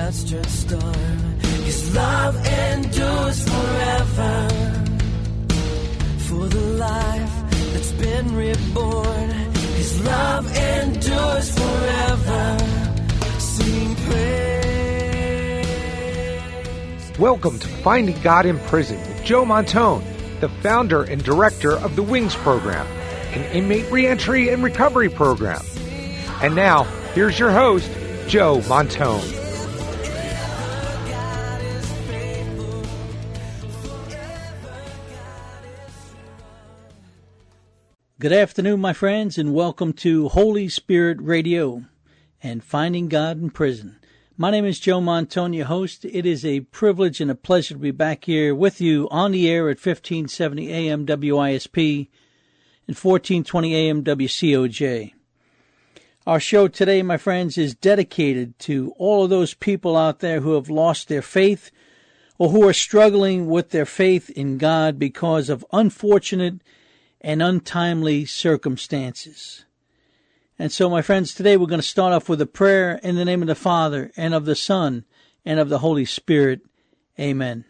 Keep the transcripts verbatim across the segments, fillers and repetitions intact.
let's just start. His love endures forever. For the life that's been reborn, His love endures forever. Sing praise. Welcome to Finding God in Prison with Joe Montone, the founder and director of the WINGS program, an inmate reentry and recovery program. And now, here's your host, Joe Montone. Good afternoon, my friends, and welcome to Holy Spirit Radio and Finding God in Prison. My name is Joe Montone, your host. It is a privilege and a pleasure to be back here with you on the air at fifteen seventy A M W I S P and fourteen twenty A M W C O J. Our show today, my friends, is dedicated to all of those people out there who have lost their faith or who are struggling with their faith in God because of unfortunate and untimely circumstances. And so, my friends, today we're going to start off with a prayer in the name of the Father, and of the Son, and of the Holy Spirit. Amen.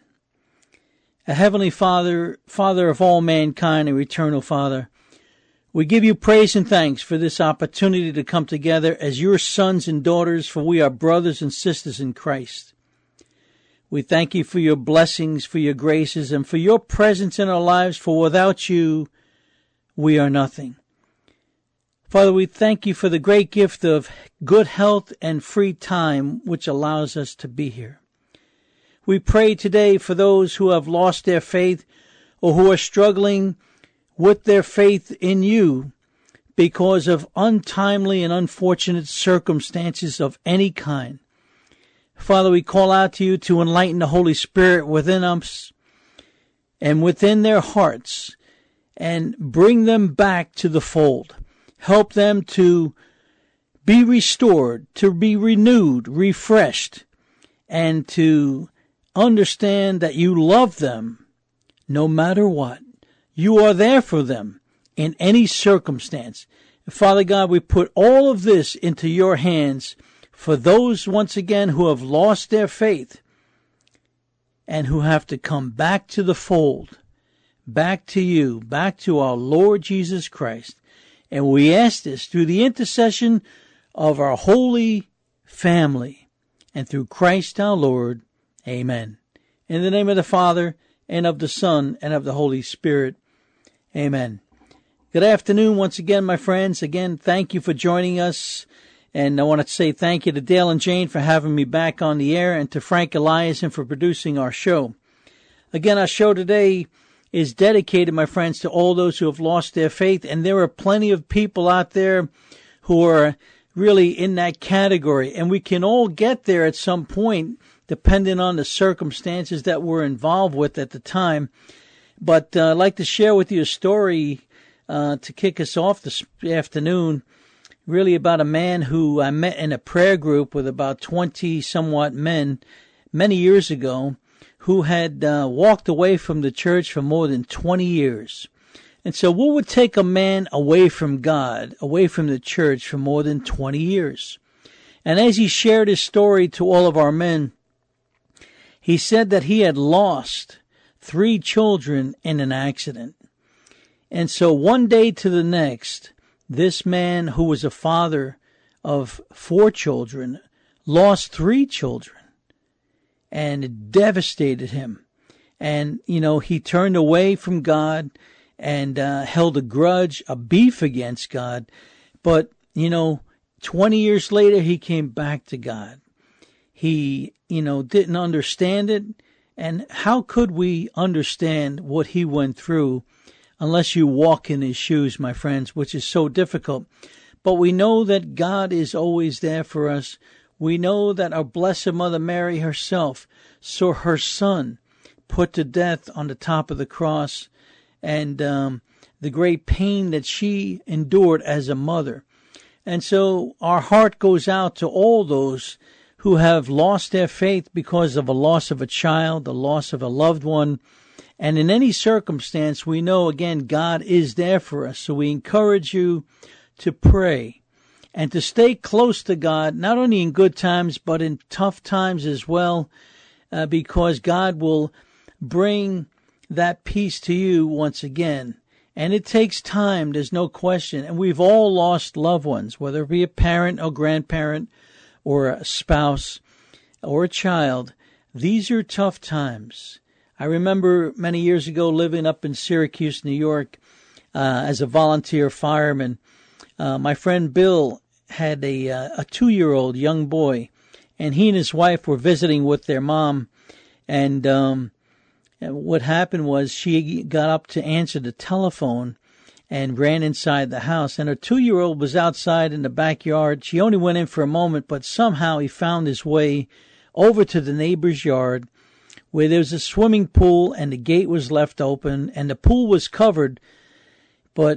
A Heavenly Father, Father of all mankind, and eternal Father, we give you praise and thanks for this opportunity to come together as your sons and daughters, for we are brothers and sisters in Christ. We thank you for your blessings, for your graces, and for your presence in our lives, for without you, we are nothing. Father, we thank you for the great gift of good health and free time, which allows us to be here. We pray today for those who have lost their faith or who are struggling with their faith in you because of untimely and unfortunate circumstances of any kind. Father, we call out to you to enlighten the Holy Spirit within us and within their hearts, and bring them back to the fold. Help them to be restored, to be renewed, refreshed, and to understand that you love them no matter what. You are there for them in any circumstance. Father God, we put all of this into your hands for those, once again, who have lost their faith and who have to come back to the fold. Back to you, back to our Lord Jesus Christ. And we ask this through the intercession of our holy family and through Christ our Lord. Amen. In the name of the Father, and of the Son, and of the Holy Spirit. Amen. Good afternoon once again, my friends. Again, thank you for joining us. And I want to say thank you to Dale and Jane for having me back on the air, and to Frank Eliason for producing our show. Again, our show today is dedicated, my friends, to all those who have lost their faith. And there are plenty of people out there who are really in that category. And we can all get there at some point, depending on the circumstances that we're involved with at the time. But uh, I'd like to share with you a story uh, to kick us off this afternoon, really about a man who I met in a prayer group with about twenty somewhat men many years ago, who had uh, walked away from the church for more than twenty years. And so what would take a man away from God, away from the church for more than twenty years? And as he shared his story to all of our men, he said that he had lost three children in an accident. And so one day to the next, this man, who was a father of four children, lost three children. And it devastated him. And, you know, he turned away from God and uh, held a grudge, a beef against God. But, you know, twenty years later, he came back to God. He, you know, didn't understand it. And how could we understand what he went through unless you walk in his shoes, my friends, which is so difficult. But we know that God is always there for us. We know that our Blessed Mother Mary herself saw her son put to death on the top of the cross, and um, the great pain that she endured as a mother. And so our heart goes out to all those who have lost their faith because of a loss of a child, the loss of a loved one. And in any circumstance, we know, again, God is there for us. So we encourage you to pray and to stay close to God, not only in good times, but in tough times as well, uh, because God will bring that peace to you once again. And it takes time, there's no question. And we've all lost loved ones, whether it be a parent or grandparent or a spouse or a child. These are tough times. I remember many years ago living up in Syracuse, New York, uh, as a volunteer fireman. Uh, my friend Bill had a, uh, a two-year-old young boy, and he and his wife were visiting with their mom. And um, what happened was she got up to answer the telephone and ran inside the house. And her two-year-old was outside in the backyard. She only went in for a moment, but somehow he found his way over to the neighbor's yard where there was a swimming pool and the gate was left open and the pool was covered. But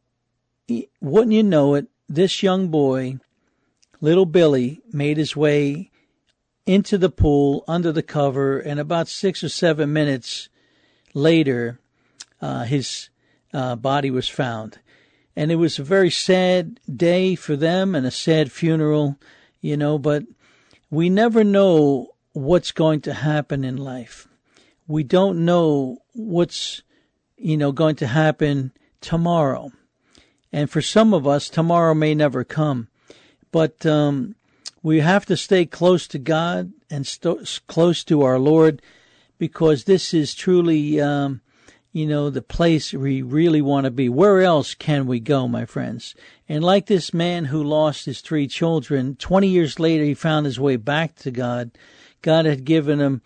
wouldn't you know it, this young boy, little Billy, made his way into the pool under the cover, and about six or seven minutes later, uh, his uh, body was found. And it was a very sad day for them and a sad funeral, you know, but we never know what's going to happen in life. We don't know what's, you know, going to happen tomorrow. And for some of us, tomorrow may never come. But um, we have to stay close to God and st- close to our Lord, because this is truly, um, you know, the place we really want to be. Where else can we go, my friends? And like this man who lost his three children, twenty years later he found his way back to God. God had given him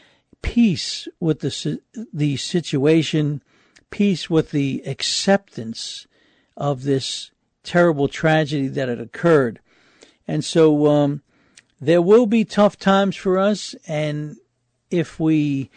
peace with the the situation, peace with the acceptance of this terrible tragedy that had occurred. And so um, there will be tough times for us, and if we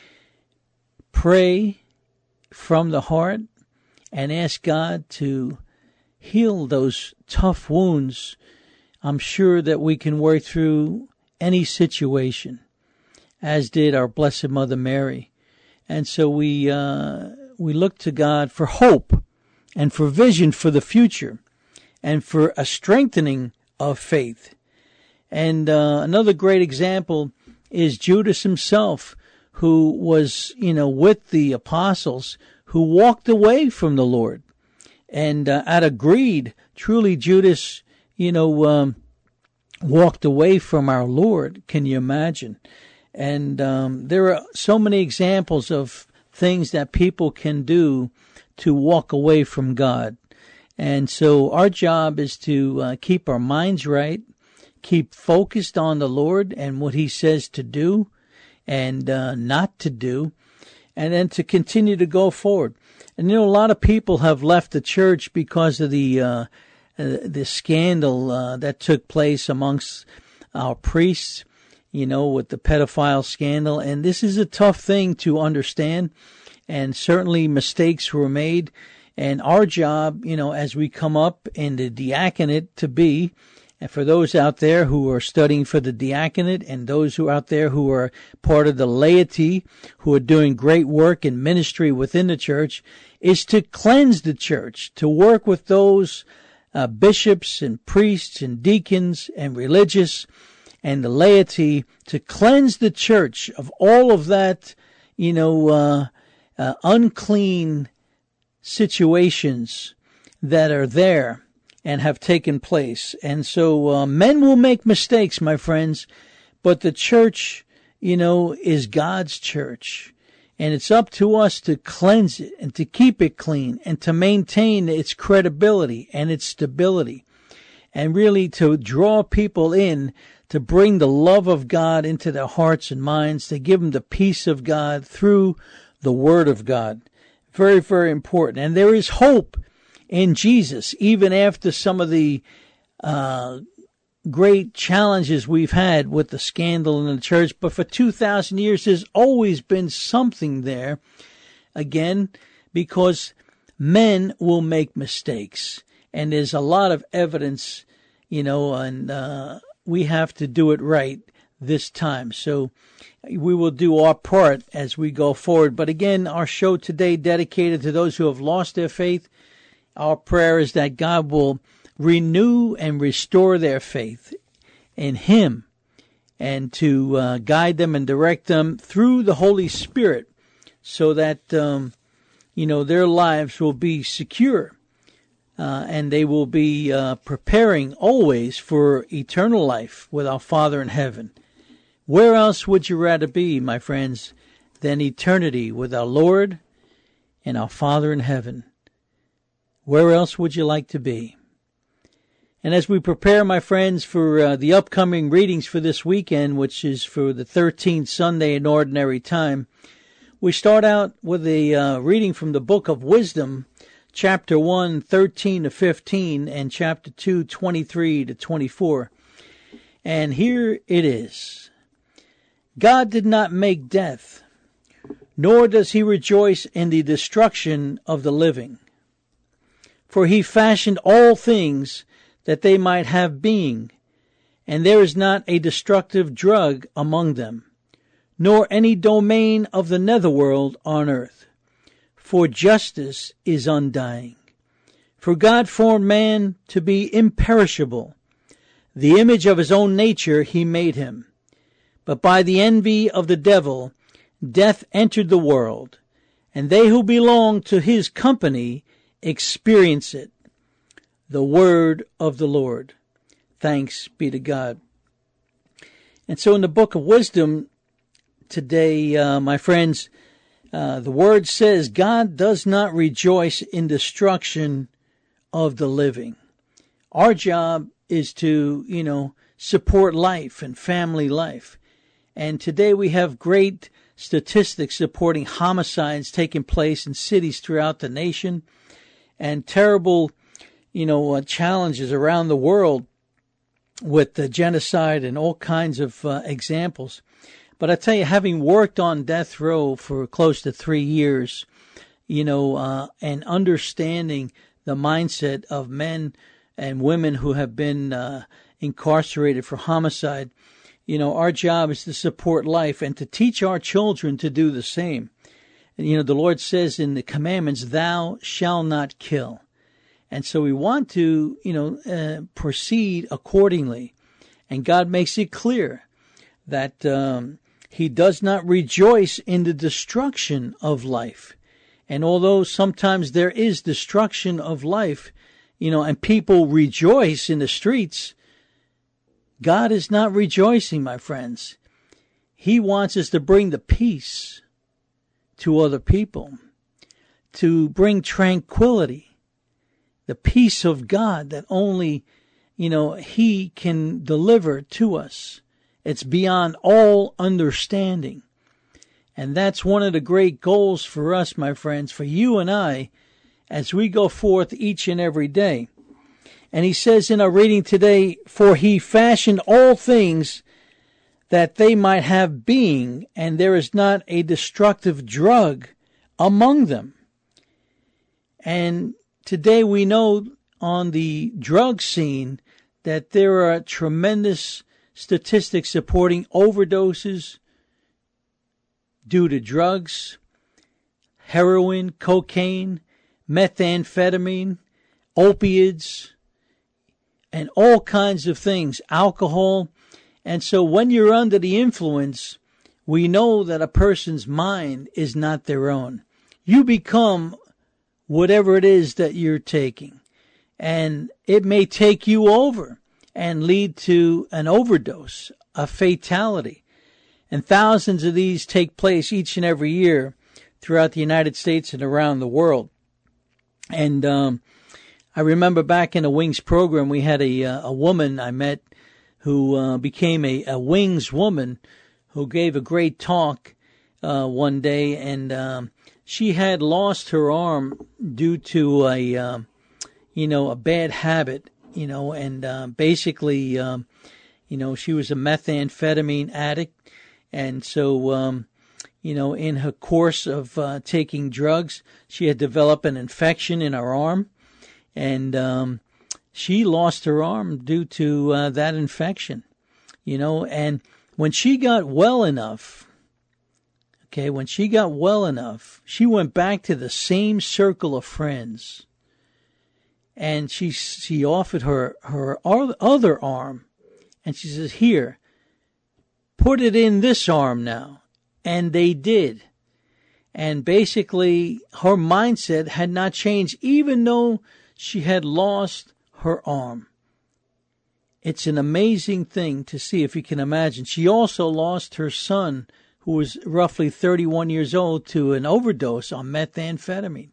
pray from the heart and ask God to heal those tough wounds, I'm sure that we can work through any situation, as did our Blessed Mother Mary. And so we uh, we look to God for hope and for vision for the future and for a strengthening of faith. And uh, another great example is Judas himself, who was, you know, with the apostles, who walked away from the Lord. And uh, out of greed, truly Judas, you know, um, walked away from our Lord. Can you imagine? And um, there are so many examples of things that people can do to walk away from God. And so our job is to uh, keep our minds right, keep focused on the Lord and what he says to do and uh, not to do, and then to continue to go forward. And, you know, a lot of people have left the church because of the uh, uh, the scandal uh, that took place amongst our priests, you know, with the pedophile scandal. And this is a tough thing to understand, and certainly mistakes were made. And our job, you know, as we come up in the diaconate to be, and for those out there who are studying for the diaconate and those who are out there who are part of the laity, who are doing great work in ministry within the church, is to cleanse the church, to work with those uh, bishops and priests and deacons and religious and the laity to cleanse the church of all of that, you know, uh, uh, unclean situations that are there and have taken place. And so uh, men will make mistakes, my friends, but the church, you know, is God's church. And it's up to us to cleanse it and to keep it clean and to maintain its credibility and its stability. And really to draw people in, to bring the love of God into their hearts and minds, to give them the peace of God through the Word of God. Very, very important. And there is hope in Jesus, even after some of the uh, great challenges we've had with the scandal in the church. But for two thousand years, there's always been something there, again, because men will make mistakes. And there's a lot of evidence, you know, and uh, we have to do it right this time. So we will do our part as we go forward. But again, our show today dedicated to those who have lost their faith. Our prayer is that God will renew and restore their faith in Him, and to uh, guide them and direct them through the Holy Spirit, so that um, you know their lives will be secure, uh, and they will be uh, preparing always for eternal life with our Father in heaven. Where else would you rather be, my friends, than eternity with our Lord and our Father in heaven? Where else would you like to be? And as we prepare, my friends, for uh, the upcoming readings for this weekend, which is for the thirteenth Sunday in Ordinary Time, we start out with a uh, reading from the Book of Wisdom, chapter one, thirteen to fifteen, and chapter two, twenty-three to twenty-four. And here it is. God did not make death, nor does He rejoice in the destruction of the living. For He fashioned all things that they might have being, and there is not a destructive drug among them, nor any domain of the netherworld on earth. For justice is undying. For God formed man to be imperishable. The image of His own nature He made him. But by the envy of the devil, death entered the world, and they who belong to his company experience it. The word of the Lord. Thanks be to God. And so in the Book of Wisdom today, uh, my friends, uh, the word says God does not rejoice in destruction of the living. Our job is to, you know, support life and family life. And today we have great statistics supporting homicides taking place in cities throughout the nation, and terrible you know, uh, challenges around the world with the genocide and all kinds of uh, examples. But I tell you, having worked on death row for close to three years, you know, uh, and understanding the mindset of men and women who have been uh, incarcerated for homicide, you know, our job is to support life and to teach our children to do the same. And, you know, the Lord says in the commandments, thou shalt not kill. And so we want to, you know, uh, proceed accordingly. And God makes it clear that um, He does not rejoice in the destruction of life. And although sometimes there is destruction of life, you know, and people rejoice in the streets, God is not rejoicing, my friends. He wants us to bring the peace to other people, to bring tranquility. The peace of God that only, you know, He can deliver to us. It's beyond all understanding. And that's one of the great goals for us, my friends, for you and I, as we go forth each and every day. And He says in our reading today, for He fashioned all things that they might have being, and there is not a destructive drug among them. And today we know on the drug scene that there are tremendous statistics supporting overdoses due to drugs, heroin, cocaine, methamphetamine, opiates, and all kinds of things, alcohol. And so when you're under the influence, we know that a person's mind is not their own. You become whatever it is that you're taking. And it may take you over and lead to an overdose, a fatality. And thousands of these take place each and every year throughout the United States and around the world. And um, I remember back in the Wings program, we had a, a woman I met who uh, became a, a Wings woman who gave a great talk uh, one day. And um, she had lost her arm due to a, um, you know, a bad habit, you know, and uh, basically, um, you know, she was a methamphetamine addict. And so, um, you know, in her course of uh, taking drugs, she had developed an infection in her arm. And um, she lost her arm due to uh, that infection, you know. And when she got well enough, okay, when she got well enough, she went back to the same circle of friends. and she she offered her her other arm, and she says, "Here, put it in this arm now." And they did. And basically, her mindset had not changed, even though she had lost her arm. It's an amazing thing to see, if you can imagine. She also lost her son, who was roughly thirty-one years old, to an overdose on methamphetamine.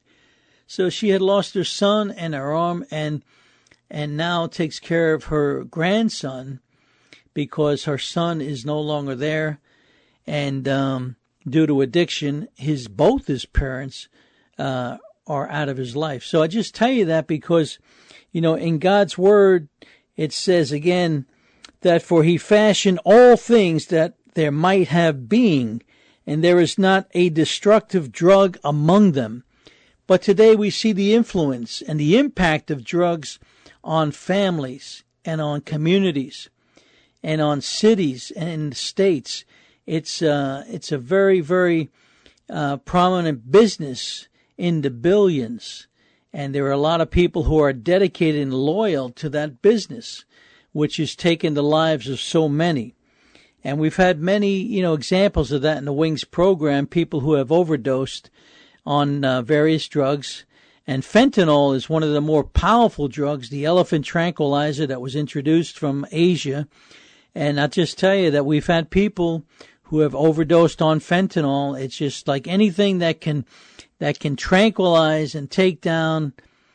So she had lost her son and her arm, and and now takes care of her grandson, because her son is no longer there, and um, due to addiction, his both his parents uh, are out of his life. So I just tell you that because, you know, in God's word, it says again that for he fashioned all things that there might have being, and there is not a destructive drug among them. But today we see the influence and the impact of drugs on families and on communities and on cities and states. It's uh, it's a very, very uh, prominent business in the billions. And there are a lot of people who are dedicated and loyal to that business, which has taken the lives of so many. And we've had many, you know, examples of that in the Wings program, people who have overdosed on uh, various drugs. And fentanyl is one of the more powerful drugs, the elephant tranquilizer that was introduced from Asia. And I'll just tell you that we've had people who have overdosed on fentanyl. It's just like anything that can that can tranquilize and take down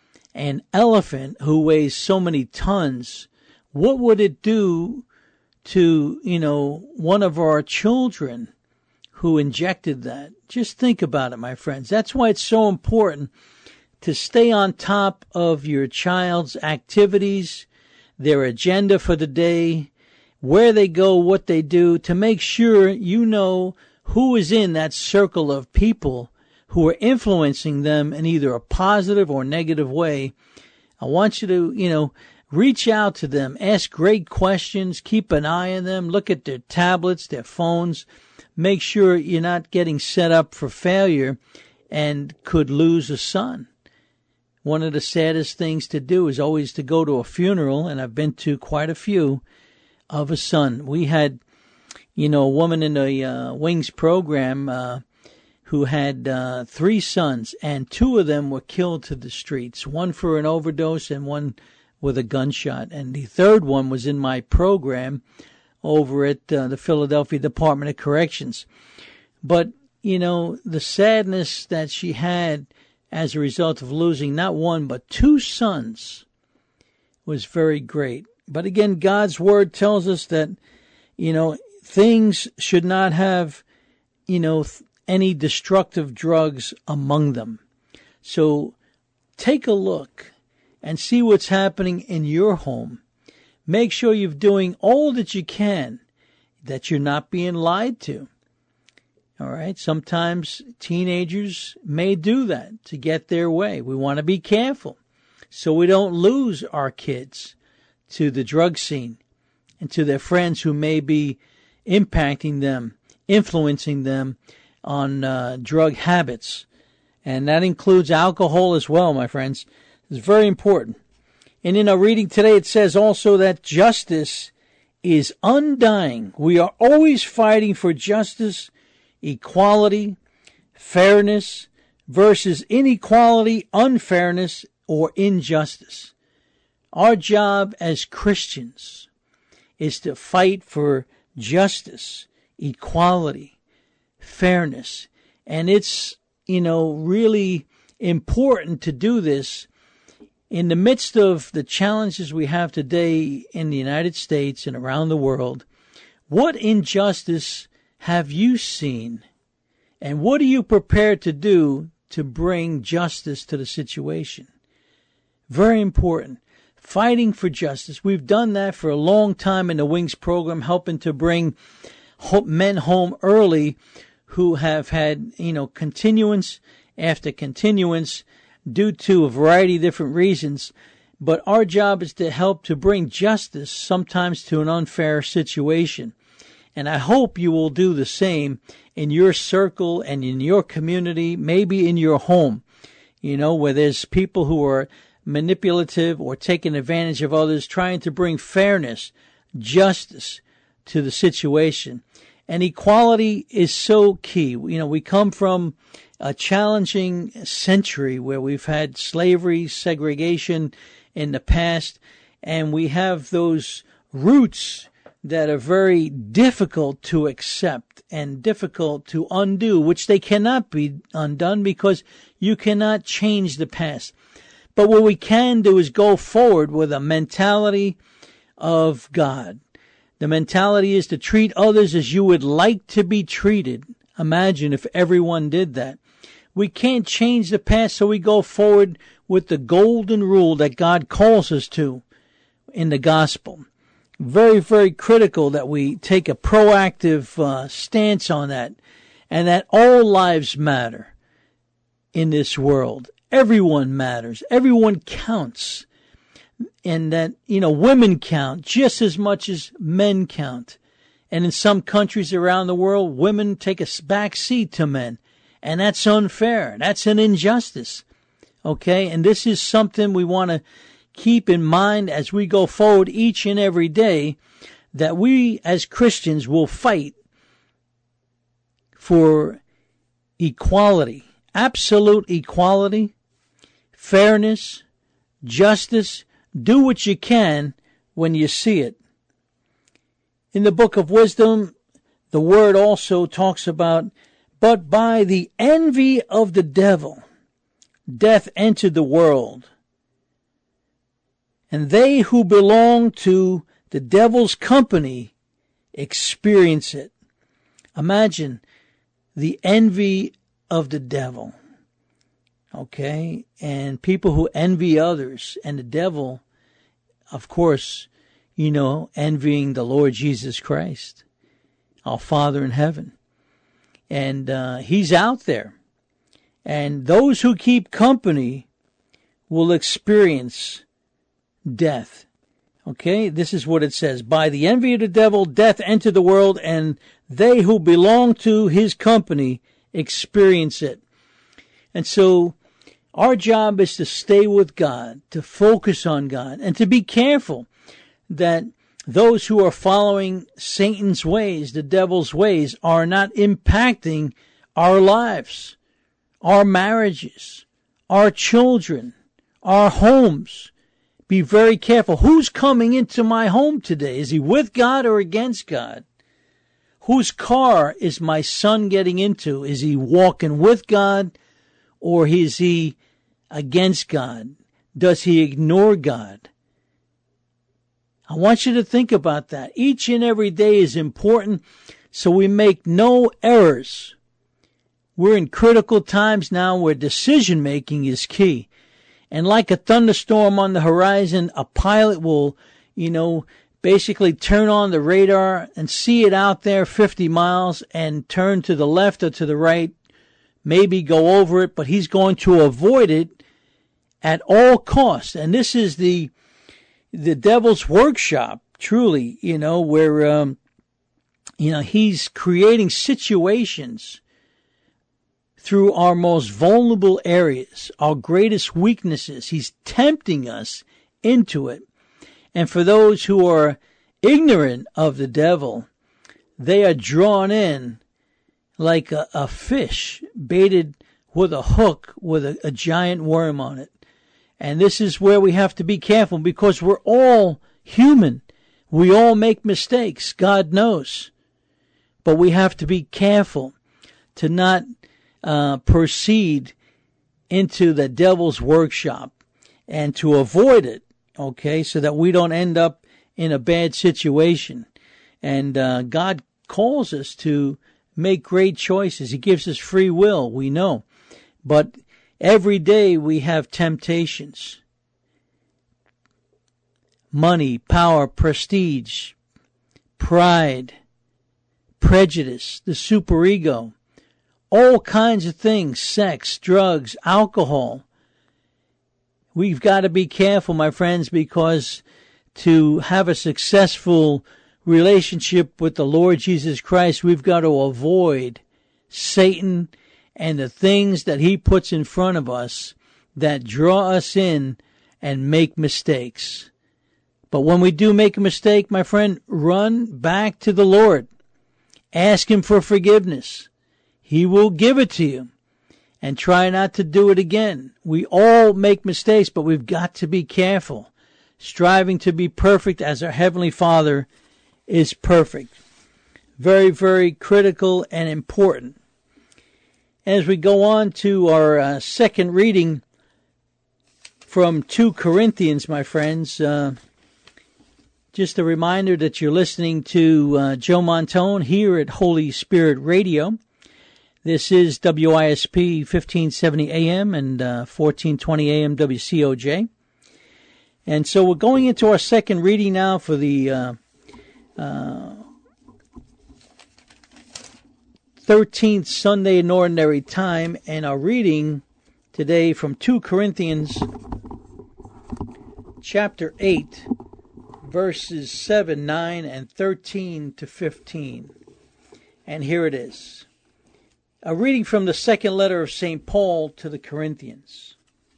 an elephant who weighs so many tons. What would it do to, you know, one of our children who injected that? Just think about it, my friends. That's why it's so important to stay on top of your child's activities, their agenda for the day, where they go, what they do, to make sure you know who is in that circle of people who are influencing them in either a positive or negative way. I want you to, you know, reach out to them, ask great questions, keep an eye on them, look at their tablets, their phones, make sure you're not getting set up for failure and could lose a son. One of the saddest things to do is always to go to a funeral, and I've been to quite a few, of a son. We had, you know, a woman in the uh, Wings program uh, who had uh, three sons, and two of them were killed to the streets, one for an overdose and one with a gunshot. And the third one was in my program over at uh, the Philadelphia Department of Corrections. But, you know, the sadness that she had as a result of losing not one but two sons was very great. But again, God's word tells us that, you know, things should not have, you know, any destructive drugs among them. So take a look and see what's happening in your home. Make sure you're doing all that you can, that you're not being lied to. All right. Sometimes teenagers may do that to get their way. We want to be careful so we don't lose our kids to the drug scene and to their friends who may be impacting them, influencing them on uh, drug habits. And that includes alcohol as well, my friends. It's very important. And in our reading today, it says also that justice is undying. We are always fighting for justice, equality, fairness versus inequality, unfairness, or injustice. Our job as Christians is to fight for justice, equality, fairness. And it's, you know, really important to do this in the midst of the challenges we have today in the United States and around the world. What injustice have you seen? And what are you prepared to do to bring justice to the situation? Very important. Fighting for justice. We've done that for a long time in the Wings program, helping to bring men home early who have had, you know, continuance after continuance due to a variety of different reasons. But our job is to help to bring justice sometimes to an unfair situation. And I hope you will do the same in your circle and in your community, maybe in your home, you know, where there's people who are manipulative or taking advantage of others, trying to bring fairness, justice to the situation. And equality is so key. You know, we come from a challenging century where we've had slavery, segregation in the past, and we have those roots that are very difficult to accept and difficult to undo, which they cannot be undone because you cannot change the past. But what we can do is go forward with a mentality of God. The mentality is to treat others as you would like to be treated. Imagine if everyone did that. We can't change the past, so we go forward with the golden rule that God calls us to in the gospel. Very, very critical that we take a proactive uh, stance on that, and that all lives matter in this world. Everyone matters. Everyone counts. And that, you know, women count just as much as men count. And in some countries around the world, women take a back seat to men. And that's unfair. That's an injustice. Okay? And this is something we want to keep in mind as we go forward each and every day, that we as Christians will fight for equality, absolute equality, fairness, justice. Do what you can when you see it. In the book of Wisdom, the word also talks about, but by the envy of the devil, death entered the world. And they who belong to the devil's company experience it. Imagine the envy of the devil. Okay? And people who envy others, and the devil, of course, you know, envying the Lord Jesus Christ, our Father in heaven. And uh, he's out there. And those who keep company will experience death. Okay, this is what it says. By the envy of the devil, death entered the world, and they who belong to his company experience it. And so our job is to stay with God, to focus on God, and to be careful that those who are following Satan's ways, the devil's ways, are not impacting our lives, our marriages, our children, our homes. Be very careful. Who's coming into my home today? Is he with God or against God? Whose car is my son getting into? Is he walking with God or is he against God? Does he ignore God? I want you to think about that. Each and every day is important so we make no errors. We're in critical times now where decision making is key. And like a thunderstorm on the horizon, a pilot will, you know, basically turn on the radar and see it out there fifty miles and turn to the left or to the right, maybe go over it, but he's going to avoid it at all costs. And this is the the devil's workshop, truly, you know, where, um, you know, he's creating situations through our most vulnerable areas, our greatest weaknesses. He's tempting us into it. And for those who are ignorant of the devil, they are drawn in like a, a fish baited with a hook with a, a giant worm on it. And this is where we have to be careful because we're all human. We all make mistakes. God knows. But we have to be careful to not uh, proceed into the devil's workshop and to avoid it, okay, so that we don't end up in a bad situation. And uh, God calls us to make great choices. He gives us free will, we know. But every day we have temptations. Money, power, prestige, pride, prejudice, the superego, all kinds of things, sex, drugs, alcohol. We've got to be careful, my friends, because to have a successful relationship with the Lord Jesus Christ, we've got to avoid Satan and the things that he puts in front of us that draw us in and make mistakes. But when we do make a mistake, my friend, run back to the Lord. Ask Him for forgiveness. He will give it to you. And try not to do it again. We all make mistakes, but we've got to be careful, striving to be perfect as our Heavenly Father is perfect. Very, very critical and important. As we go on to our uh, second reading from Second Corinthians, my friends, uh, just a reminder that you're listening to uh, Joe Montone here at Holy Spirit Radio. This is W I S P fifteen seventy A M and uh, fourteen twenty A M W C O J. And so we're going into our second reading now for the uh, uh, thirteenth Sunday in Ordinary Time. And our reading today from Second Corinthians chapter eight, verses seven, nine, and thirteen to fifteen. And here it is. A reading from the second letter of Saint Paul to the Corinthians.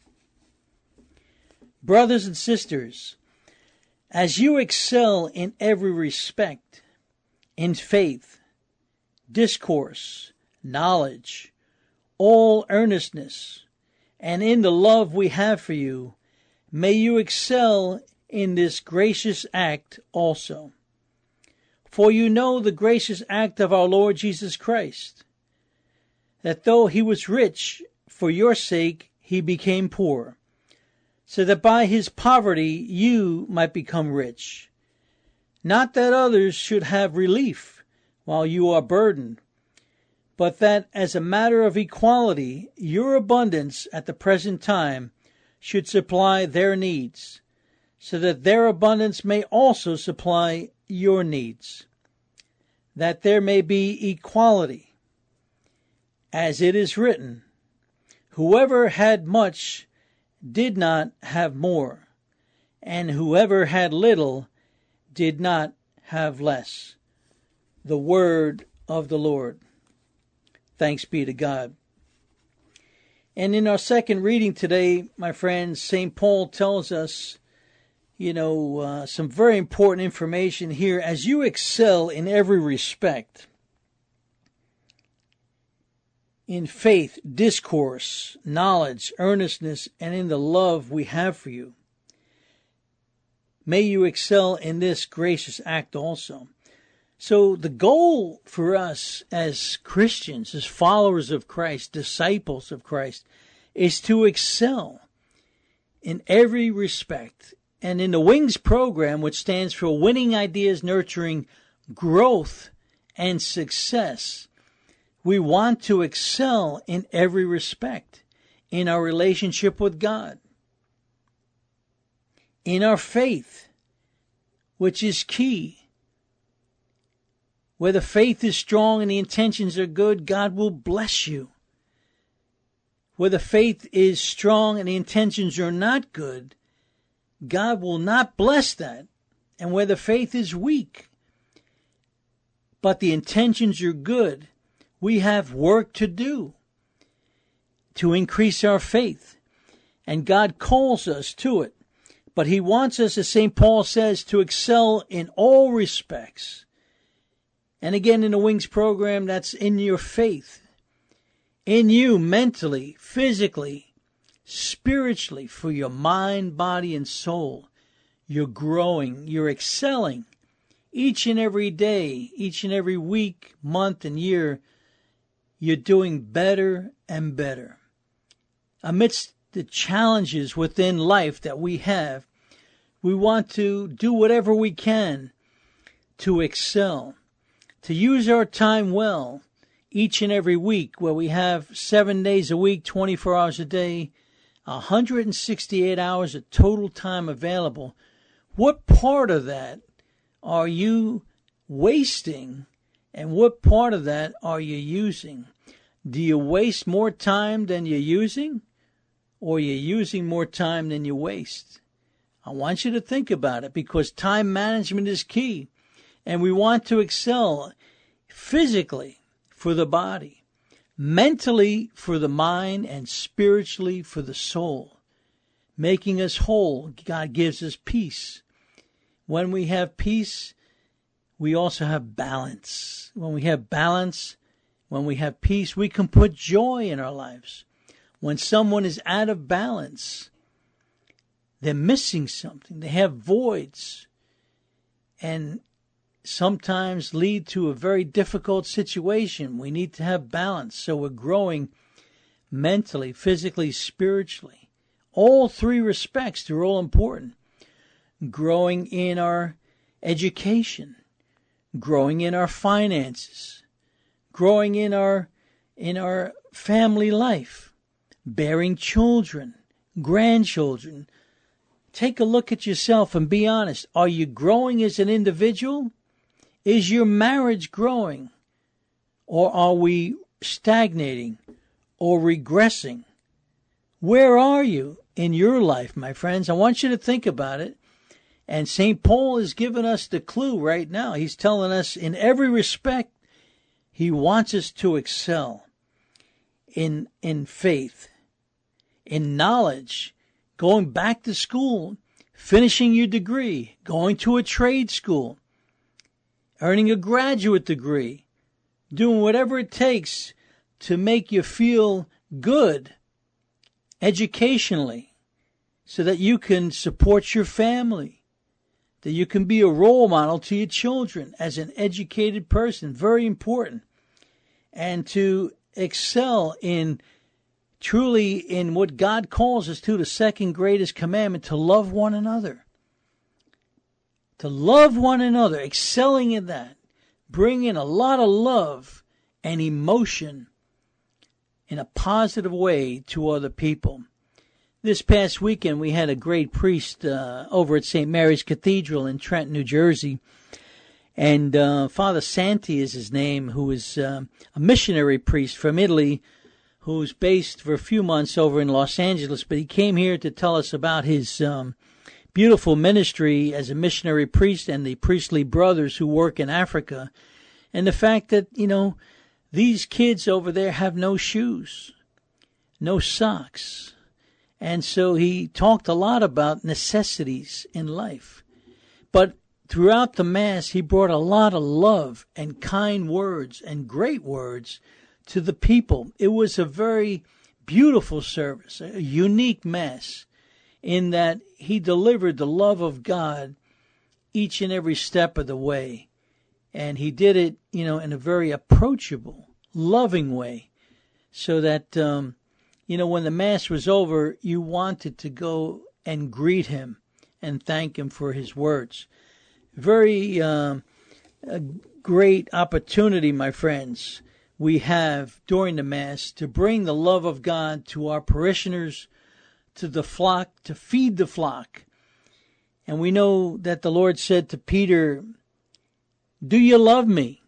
Brothers and sisters, as you excel in every respect, in faith, discourse, knowledge, all earnestness, and in the love we have for you, may you excel in this gracious act also. For you know the gracious act of our Lord Jesus Christ, that though he was rich, for your sake he became poor, so that by his poverty you might become rich. Not that others should have relief while you are burdened, but that as a matter of equality, your abundance at the present time should supply their needs, so that their abundance may also supply your needs, that there may be equality. As it is written, whoever had much did not have more, and whoever had little did not have less. The word of the Lord. Thanks be to God. And in our second reading today, my friends, Saint Paul tells us, you know, uh, some very important information here. As you excel in every respect, in faith, discourse, knowledge, earnestness, and in the love we have for you, may you excel in this gracious act also. So the goal for us as Christians, as followers of Christ, disciples of Christ, is to excel in every respect. And in the WINGS program, which stands for Winning Ideas, Nurturing Growth and Success, we want to excel in every respect, in our relationship with God, in our faith, which is key. Where the faith is strong and the intentions are good, God will bless you. Where the faith is strong and the intentions are not good, God will not bless that. And where the faith is weak, but the intentions are good, we have work to do to increase our faith. And God calls us to it. But he wants us, as Saint Paul says, to excel in all respects. And again, in the WINGS program, that's in your faith. In you, mentally, physically, spiritually, for your mind, body, and soul. You're growing, you're excelling. Each and every day, each and every week, month, and year, you're doing better and better. Amidst the challenges within life that we have, we want to do whatever we can to excel, to use our time well each and every week, where we have seven days a week, twenty-four hours a day, one hundred sixty-eight hours of total time available. What part of that are you wasting? And what part of that are you using? Do you waste more time than you're using? Or are you using more time than you waste? I want you to think about it, because time management is key. And we want to excel physically for the body, mentally for the mind, and spiritually for the soul. making us whole. God gives us peace. When we have peace, we also have balance. When we have balance, when we have peace, we can put joy in our lives. When someone is out of balance, they're missing something. They have voids, and sometimes lead to a very difficult situation. We need to have balance, so we're growing mentally, physically, spiritually. All three respects, they're all important. Growing in our education, growing in our finances, growing in our in our family life, bearing children, grandchildren. Take a look at yourself and be honest. Are you growing as an individual? Is your marriage growing? Or are we stagnating or regressing? Where are you in your life, my friends? I want you to think about it. And Saint Paul has given us the clue right now. He's telling us in every respect, he wants us to excel in, in faith, in knowledge, going back to school, finishing your degree, going to a trade school, earning a graduate degree, doing whatever it takes to make you feel good educationally so that you can support your family, that you can be a role model to your children as an educated person, very important, and to excel in truly in what God calls us to, the second greatest commandment, to love one another. To love one another, excelling in that, bringing a lot of love and emotion in a positive way to other people. This past weekend, we had a great priest uh, over at Saint Mary's Cathedral in Trenton, New Jersey. And uh, Father Santi is his name, who is uh, a missionary priest from Italy, who's based for a few months over in Los Angeles. But he came here to tell us about his um, beautiful ministry as a missionary priest and the priestly brothers who work in Africa. And the fact that, you know, these kids over there have no shoes, no socks. And so he talked a lot about necessities in life. But throughout the Mass, he brought a lot of love and kind words and great words to the people. It was a very beautiful service, a unique Mass, in that he delivered the love of God each and every step of the way. And he did it, you know, in a very approachable, loving way, so that, um, you know, when the Mass was over, you wanted to go and greet him and thank him for his words. Very um, a great opportunity, my friends, we have during the Mass to bring the love of God to our parishioners, to the flock, to feed the flock. And we know that the Lord said to Peter, "Do you love me?"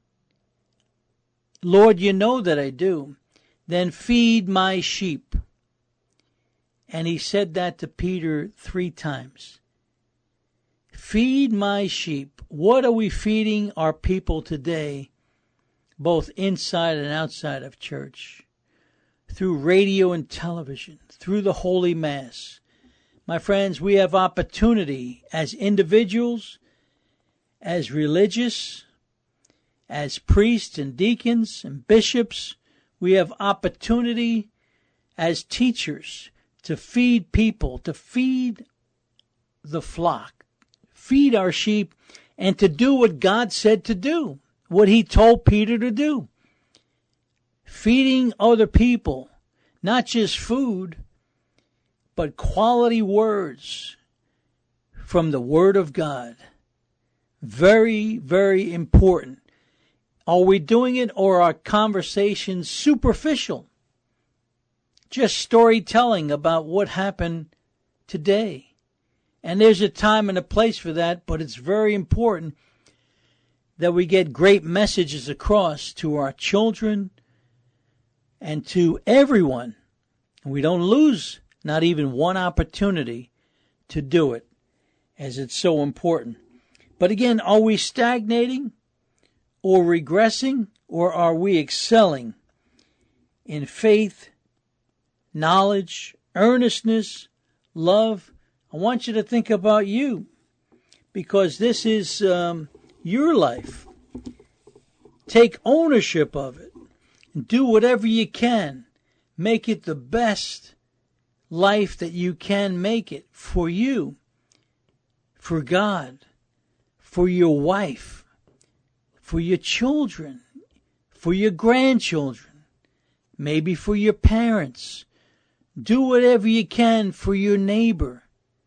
"Lord, you know that I do." "Then feed my sheep." And he said that to Peter three times. Feed my sheep. What are we feeding our people today, both inside and outside of church? Through radio and television, through the Holy Mass. My friends, we have opportunity as individuals, as religious, as priests and deacons and bishops. We have opportunity as teachers to feed people, to feed the flock, feed our sheep, and to do what God said to do, what he told Peter to do. Feeding other people, not just food, but quality words from the Word of God. Very, very important. Are we doing it, or are conversations superficial? Just storytelling about what happened today. And there's a time and a place for that, but it's very important that we get great messages across to our children and to everyone. And we don't lose not even one opportunity to do it, as it's so important. But again, are we stagnating or regressing, or are we excelling in faith, knowledge, earnestness, love, I want you to think about you, because this is um, your life. Take ownership of it. And do whatever you can. Make it the best life that you can make it for you, for God, for your wife, for your children, for your grandchildren, maybe for your parents. Do whatever you can for your neighbor.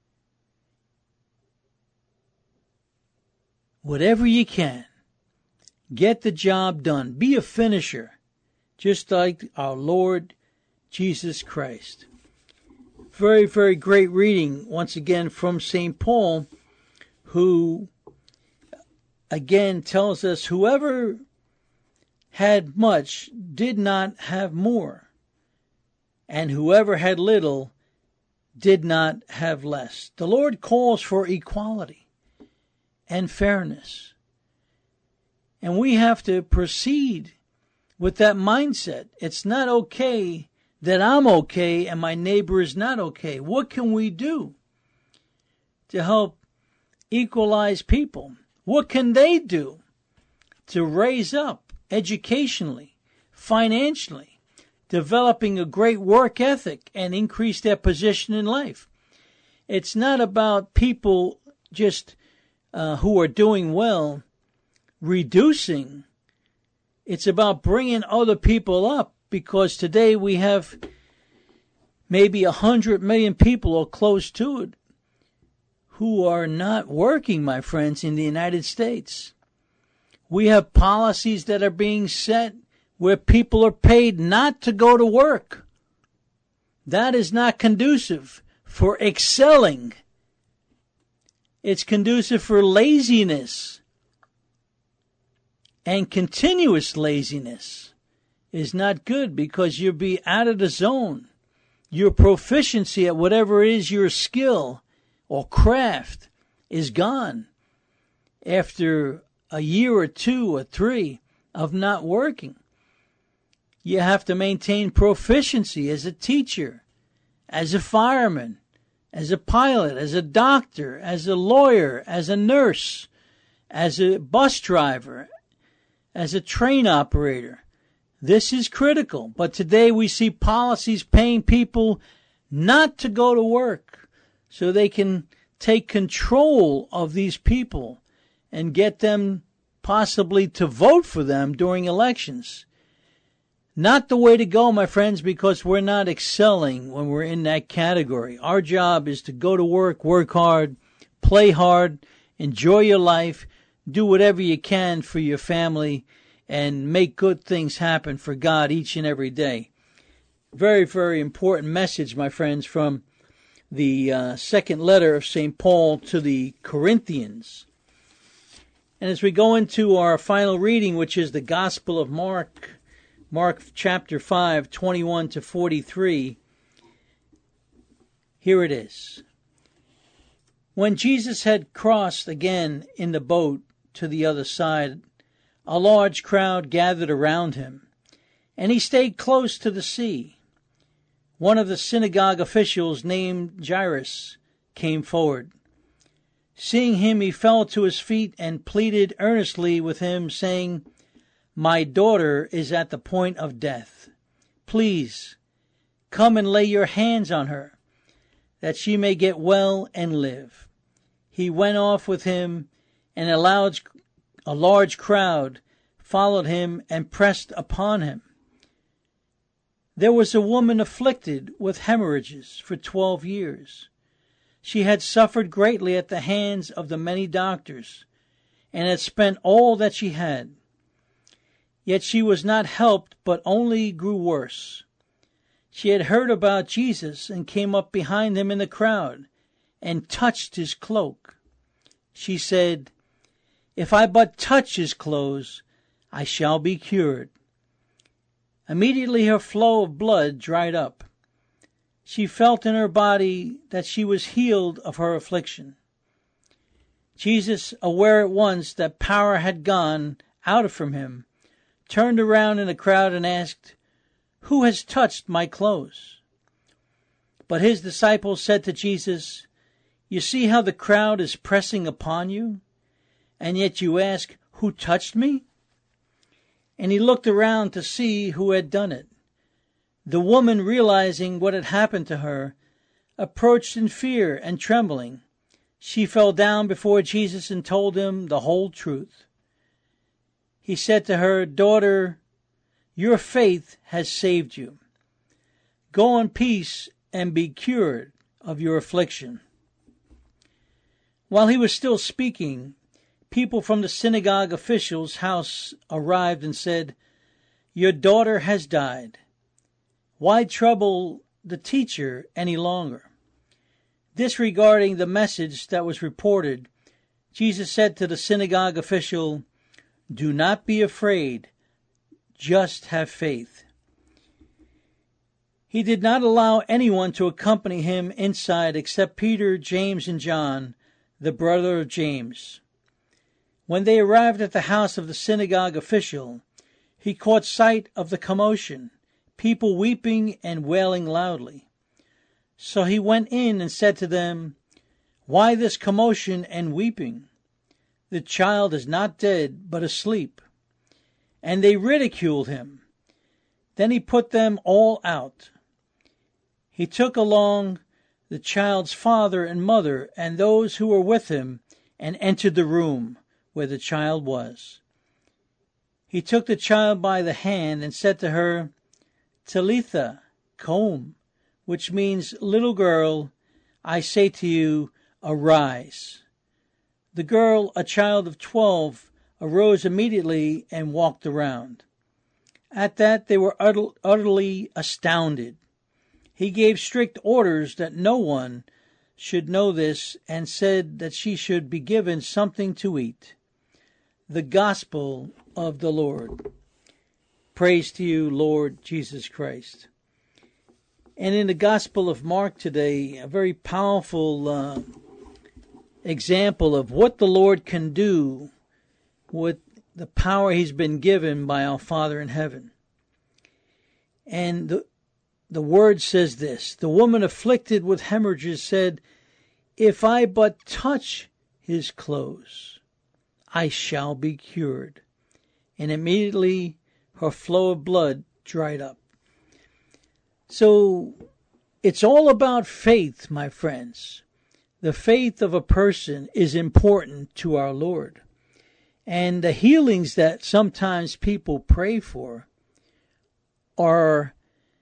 Whatever you can. Get the job done. Be a finisher, just like our Lord Jesus Christ. Very, very great reading, once again, from Saint Paul, who, again, tells us whoever had much did not have more, and whoever had little did not have less. The Lord calls for equality and fairness. And we have to proceed with that mindset. It's not okay that I'm okay and my neighbor is not okay. What can we do to help equalize people? What can they do to raise up educationally, financially, developing a great work ethic and increase their position in life? It's not about people just uh, who are doing well reducing. It's about bringing other people up, because today we have maybe a hundred million people or close to it who are not working, my friends, in the United States. We have policies that are being set where people are paid not to go to work. That is not conducive for excelling. It's conducive for laziness. And continuous laziness is not good, because you'll be out of the zone. Your proficiency at whatever it is your skill or craft is gone after a year or two or three of not working. You have to maintain proficiency as a teacher, as a fireman, as a pilot, as a doctor, as a lawyer, as a nurse, as a bus driver, as a train operator. This is critical. But today we see policies paying people not to go to work so they can take control of these people and get them possibly to vote for them during elections. Not the way to go, my friends, because we're not excelling when we're in that category. Our job is to go to work, work hard, play hard, enjoy your life, do whatever you can for your family, and make good things happen for God each and every day. Very, very important message, my friends, from the uh, second letter of Saint Paul to the Corinthians. And as we go into our final reading, which is the Gospel of Mark, Mark chapter five, twenty-one to forty-three, here it is. When Jesus had crossed again in the boat to the other side, a large crowd gathered around him, and he stayed close to the sea. One of the synagogue officials named Jairus came forward. Seeing him, he fell to his feet and pleaded earnestly with him, saying, "My daughter is at the point of death. Please, come and lay your hands on her, that she may get well and live." He went off with him, and a large, a large crowd followed him and pressed upon him. There was a woman afflicted with hemorrhages for twelve years. She had suffered greatly at the hands of the many doctors, and had spent all that she had. Yet she was not helped, but only grew worse. She had heard about Jesus and came up behind him in the crowd and touched his cloak. She said, "If I but touch his clothes, I shall be cured." Immediately her flow of blood dried up. She felt in her body that she was healed of her affliction. Jesus, aware at once that power had gone out from him, turned around in the crowd and asked, "Who has touched my clothes?" But his disciples said to Jesus, "You see how the crowd is pressing upon you, and yet you ask, 'Who touched me?'" And he looked around to see who had done it. The woman, realizing what had happened to her, approached in fear and trembling. She fell down before Jesus and told him the whole truth. He said to her, "Daughter, your faith has saved you. Go in peace and be cured of your affliction." While he was still speaking, people from the synagogue official's house arrived and said, "Your daughter has died. Why trouble the teacher any longer?" Disregarding the message that was reported, Jesus said to the synagogue official, "Do not be afraid, just have faith." He did not allow anyone to accompany him inside except Peter, James, and John, the brother of James. When they arrived at the house of the synagogue official, he caught sight of the commotion, people weeping and wailing loudly. So he went in and said to them, "Why this commotion and weeping? The child is not dead, but asleep." And they ridiculed him. Then he put them all out. He took along the child's father and mother and those who were with him and entered the room where the child was. He took the child by the hand and said to her, "Talitha koum," which means, "Little girl, I say to you, arise." The girl, a child of twelve, arose immediately and walked around. At that they were utter, utterly astounded. He gave strict orders that no one should know this and said that she should be given something to eat. The Gospel of the Lord. Praise to you, Lord Jesus Christ. And in the Gospel of Mark today, a very powerful uh, example of what the Lord can do with the power he's been given by our Father in heaven. And the, the word says this: the woman afflicted with hemorrhages said, "If I but touch his clothes, I shall be cured." And immediately her flow of blood dried up. So it's all about faith, my friends. The faith of a person is important to our Lord. And the healings that sometimes people pray for are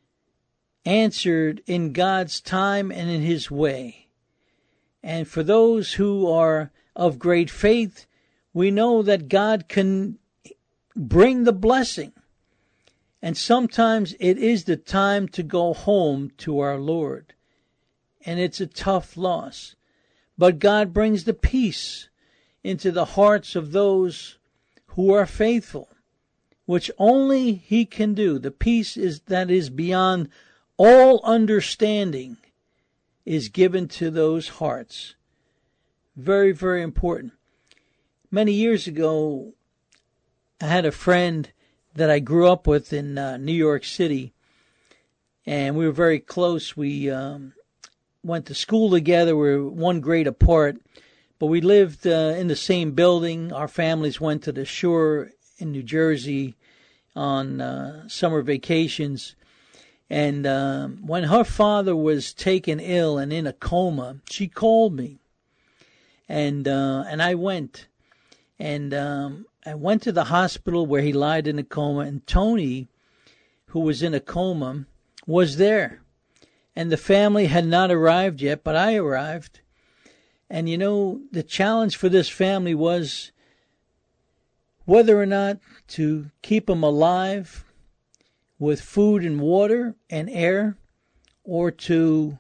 answered in God's time and in his way. And for those who are of great faith, we know that God can bring the blessing. And sometimes it is the time to go home to our Lord. And it's a tough loss. But God brings the peace into the hearts of those who are faithful, which only he can do. The peace is that is beyond all understanding is given to those hearts. Very, very important. Many years ago, I had a friend that I grew up with in uh, New York City, and we were very close. We um, went to school together. We were one grade apart, but we lived uh, in the same building. Our families went to the shore in New Jersey on uh, summer vacations. And um, when her father was taken ill and in a coma, she called me, and uh, and I went, and um, I went to the hospital where he lied in a coma, and Tony, who was in a coma, was there. And the family had not arrived yet, but I arrived. And, you know, the challenge for this family was whether or not to keep him alive with food and water and air, or to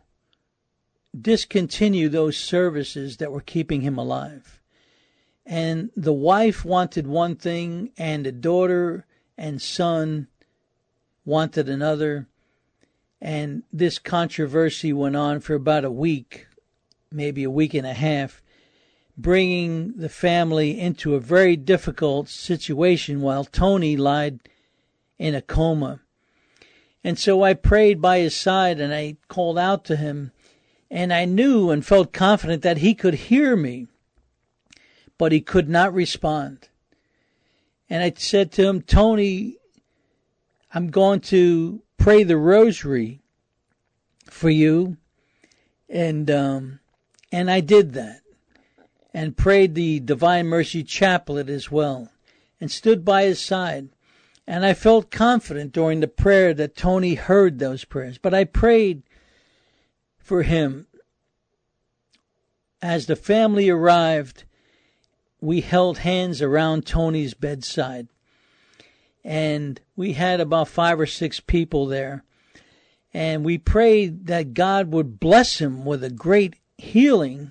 discontinue those services that were keeping him alive. And the wife wanted one thing, and the daughter and son wanted another. And this controversy went on for about a week, maybe a week and a half, bringing the family into a very difficult situation while Tony lied in a coma. And so I prayed by his side and I called out to him, and I knew and felt confident that he could hear me, but he could not respond. And I said to him, Tony, I'm going to pray the rosary for you. And, um, and I did that and prayed the Divine Mercy Chaplet as well and stood by his side. And I felt confident during the prayer that Tony heard those prayers. But I prayed for him. As the family arrived, we held hands around Tony's bedside. And we had about five or six people there. And we prayed that God would bless him with a great healing,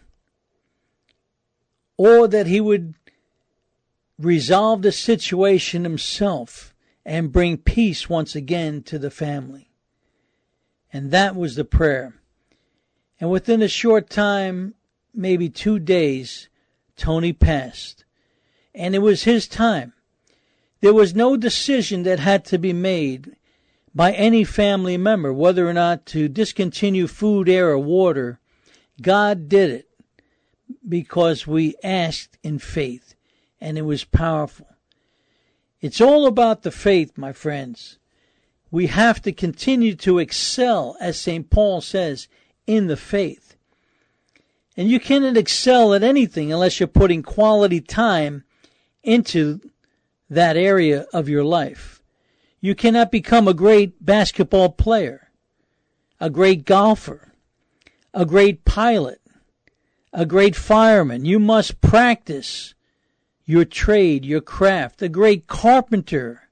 or that he would resolve the situation himself and bring peace once again to the family. And that was the prayer. And within a short time, maybe two days, Tony passed. And it was his time. There was no decision that had to be made by any family member, whether or not to discontinue food, air, or water. God did it because we asked in faith, and it was powerful. It's all about the faith, my friends. We have to continue to excel, as Saint Paul says, in the faith. And you cannot excel at anything unless you're putting quality time into that area of your life. You cannot become a great basketball player, a great golfer, a great pilot, a great fireman. You must practice your trade, your craft. A great carpenter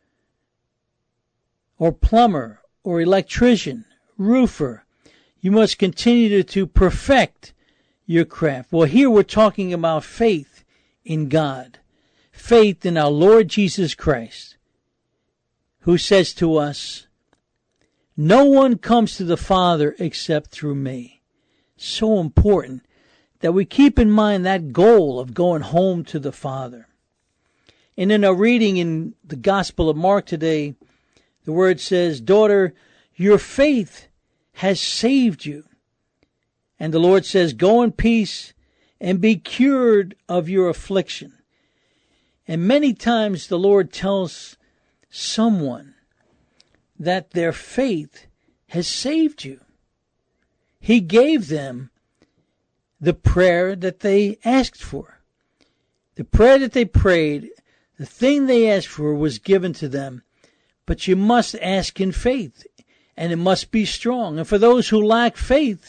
or plumber or electrician, roofer. You must continue to, to perfect your craft. Well, here we're talking about faith in God, faith in our Lord Jesus Christ, who says to us, no one comes to the Father except through me. So important that we keep in mind that goal of going home to the Father. And in our reading in the Gospel of Mark today, the word says, daughter, your faith has saved you. And the Lord says, go in peace and be cured of your affliction. And many times the Lord tells someone that their faith has saved you. He gave them the prayer that they asked for. The prayer that they prayed, the thing they asked for was given to them. But you must ask in faith, and it must be strong. And for those who lack faith,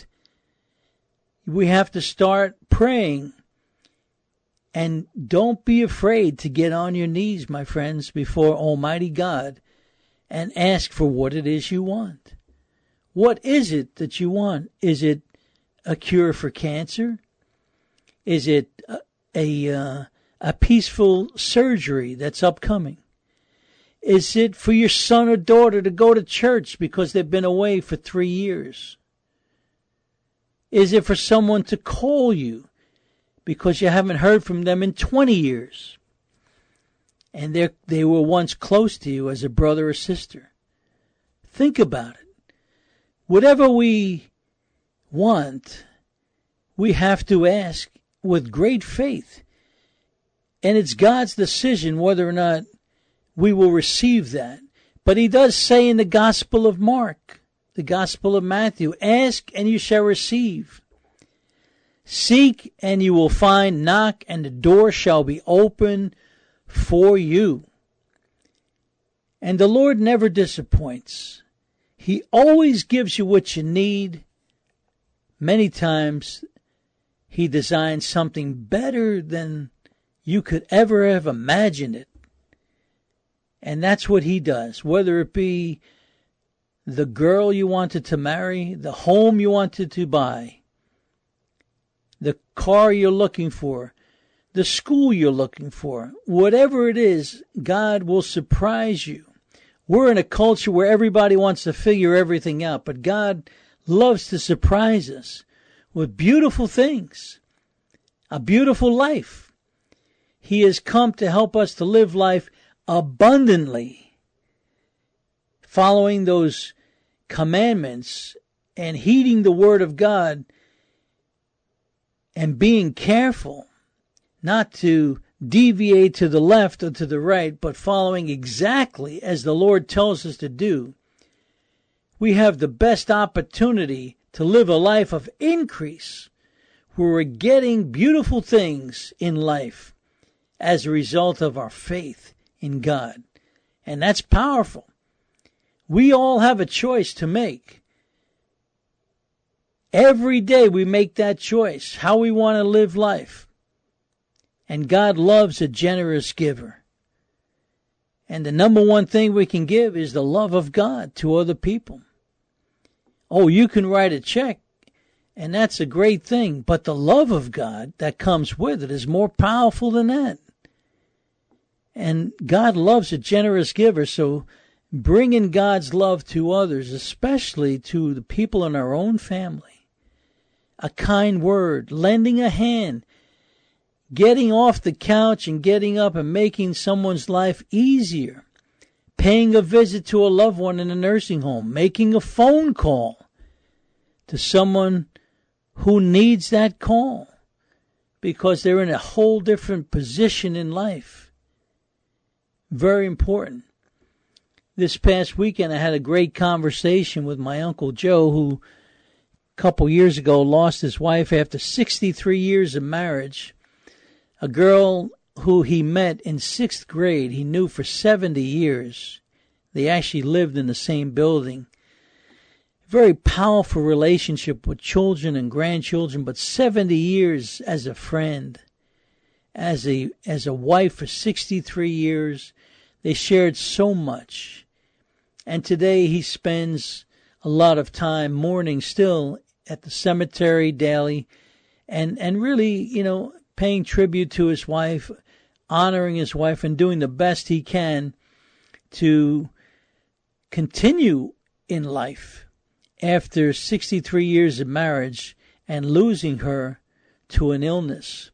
we have to start praying. And don't be afraid to get on your knees, my friends, before Almighty God and ask for what it is you want. What is it that you want? Is it a cure for cancer? Is it a a, uh, a peaceful surgery that's upcoming? Is it for your son or daughter to go to church because they've been away for three years? Is it for someone to call you because you haven't heard from them in twenty years? And they they were once close to you as a brother or sister. Think about it. Whatever we want, we have to ask with great faith. And it's God's decision whether or not we will receive that. But he does say in the Gospel of Mark, the Gospel of Matthew, ask and you shall receive. Seek and you will find. Knock and the door shall be open for you. And the Lord never disappoints. He always gives you what you need. Many times he designs something better than you could ever have imagined it. And that's what he does. Whether it be the girl you wanted to marry, the home you wanted to buy, the car you're looking for, the school you're looking for, whatever it is, God will surprise you. We're in a culture where everybody wants to figure everything out, but God loves to surprise us with beautiful things, a beautiful life. He has come to help us to live life abundantly, following those commandments and heeding the word of God and being careful not to deviate to the left or to the right, but following exactly as the Lord tells us to do, we have the best opportunity to live a life of increase, where we're getting beautiful things in life as a result of our faith in God. And that's powerful. We all have a choice to make. Every day we make that choice, how we want to live life. And God loves a generous giver. And the number one thing we can give is the love of God to other people. Oh, you can write a check, and that's a great thing, but the love of God that comes with it is more powerful than that. And God loves a generous giver, so bringing God's love to others, especially to the people in our own family, a kind word, lending a hand, getting off the couch and getting up and making someone's life easier, paying a visit to a loved one in a nursing home, making a phone call to someone who needs that call because they're in a whole different position in life. Very important. This past weekend I had a great conversation with my Uncle Joe, who a couple years ago lost his wife after sixty-three years of marriage. A girl who he met in sixth grade, he knew for seventy years. They actually lived in the same building. Very powerful relationship with children and grandchildren, but seventy years as a friend, as a as a wife for sixty-three years. They shared so much. And today he spends a lot of time mourning still at the cemetery daily, and, and really, you know, paying tribute to his wife, honoring his wife, and doing the best he can to continue in life after sixty-three years of marriage and losing her to an illness.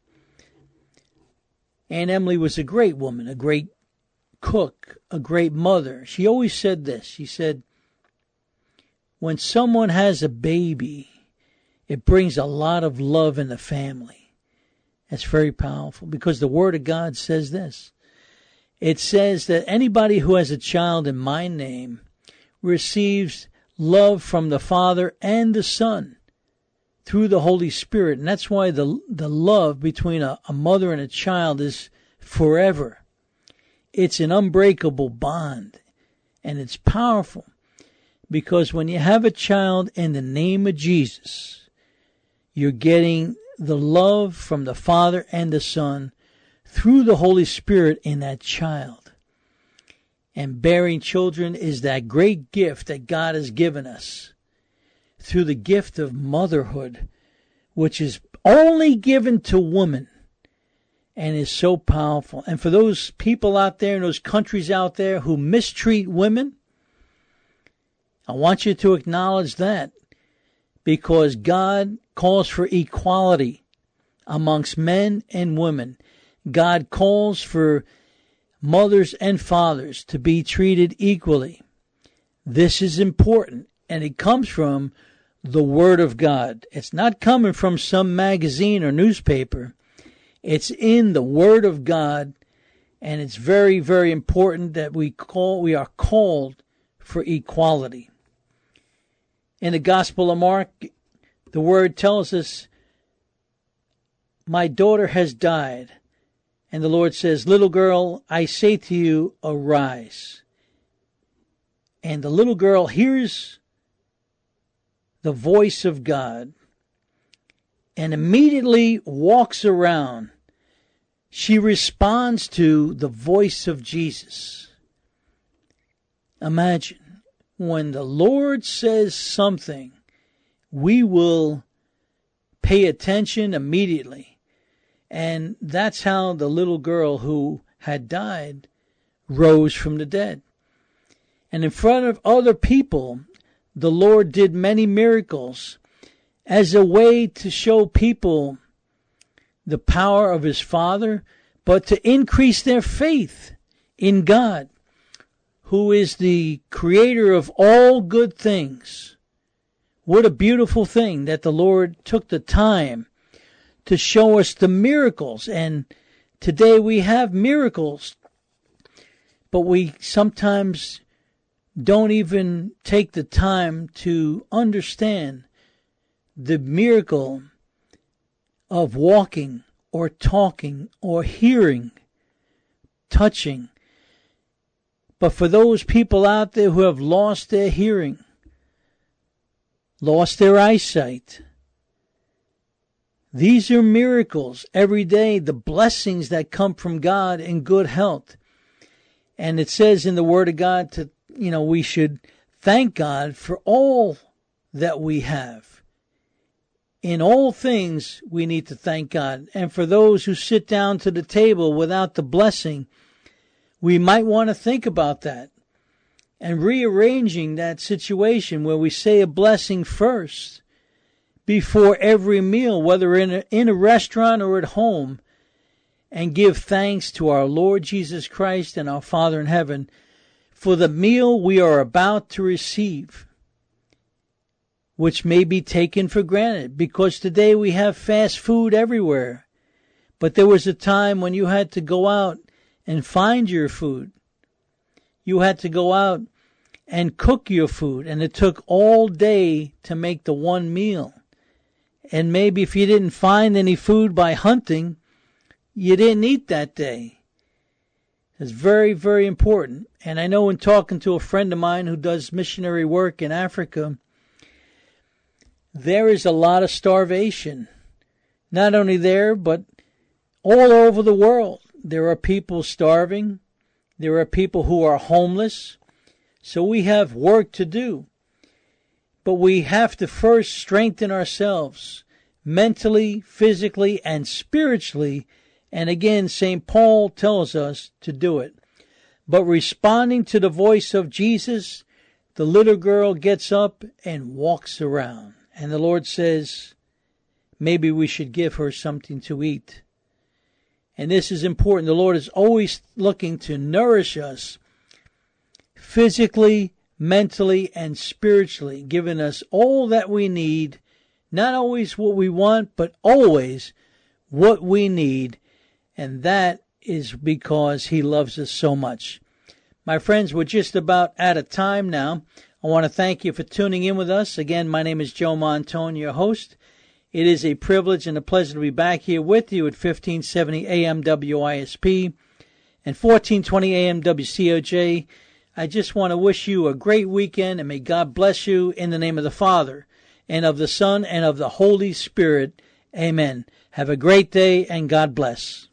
Aunt Emily was a great woman, a great cook, a great mother. She always said this. She said, when someone has a baby, it brings a lot of love in the family. That's very powerful because the Word of God says this. It says that anybody who has a child in my name receives love from the Father and the Son through the Holy Spirit. And that's why the, the love between a, a mother and a child is forever. It's an unbreakable bond, and it's powerful because when you have a child in the name of Jesus, you're getting the love from the Father and the Son through the Holy Spirit in that child. And bearing children is that great gift that God has given us through the gift of motherhood, which is only given to women and is so powerful. And for those people out there in those countries out there who mistreat women, I want you to acknowledge that, because God calls for equality amongst men and women. God calls for mothers and fathers to be treated equally. This is important, and it comes from the Word of God. It's not coming from some magazine or newspaper. It's in the Word of God, and it's very, very important that we call we are called for equality. In the Gospel of Mark, the Word tells us, my daughter has died. And the Lord says, little girl, I say to you, arise. And the little girl hears the voice of God and immediately walks around. She responds to the voice of Jesus. Imagine, when the Lord says something, we will pay attention immediately. And that's how the little girl who had died rose from the dead. And in front of other people, the Lord did many miracles as a way to show people the power of his Father, but to increase their faith in God. who is the creator of all good things. What a beautiful thing that the Lord took the time to show us the miracles. And today we have miracles, but we sometimes don't even take the time to understand the miracle of walking or talking or hearing, touching. But for those people out there who have lost their hearing, lost their eyesight, these are miracles every day, the blessings that come from God in good health. And it says in the Word of God to, you know, we should thank God for all that we have. In all things, we need to thank God. And for those who sit down to the table without the blessing, we might want to think about that and rearranging that situation where we say a blessing first before every meal, whether in a, in a restaurant or at home, and give thanks to our Lord Jesus Christ and our Father in heaven for the meal we are about to receive, which may be taken for granted, because today we have fast food everywhere. But there was a time when you had to go out and find your food. You had to go out and cook your food, and it took all day to make the one meal. And maybe if you didn't find any food by hunting, you didn't eat that day. It's very, very important. And I know in talking to a friend of mine who does missionary work in Africa, there is a lot of starvation. Not only there, but all over the world. There are people starving. There are people who are homeless. So we have work to do. But we have to first strengthen ourselves mentally, physically, and spiritually. And again, Saint Paul tells us to do it. But responding to the voice of Jesus, the little girl gets up and walks around. And the Lord says, maybe we should give her something to eat. And this is important. The Lord is always looking to nourish us physically, mentally, and spiritually, giving us all that we need, not always what we want, but always what we need. And that is because He loves us so much. My friends, we're just about out of time now. I want to thank you for tuning in with us. Again, my name is Joe Montone, your host. It is a privilege and a pleasure to be back here with you at fifteen seventy A M W I S P and fourteen twenty A M W C O J. I just want to wish you a great weekend, and may God bless you in the name of the Father, and of the Son, and of the Holy Spirit. Amen. Have a great day, and God bless.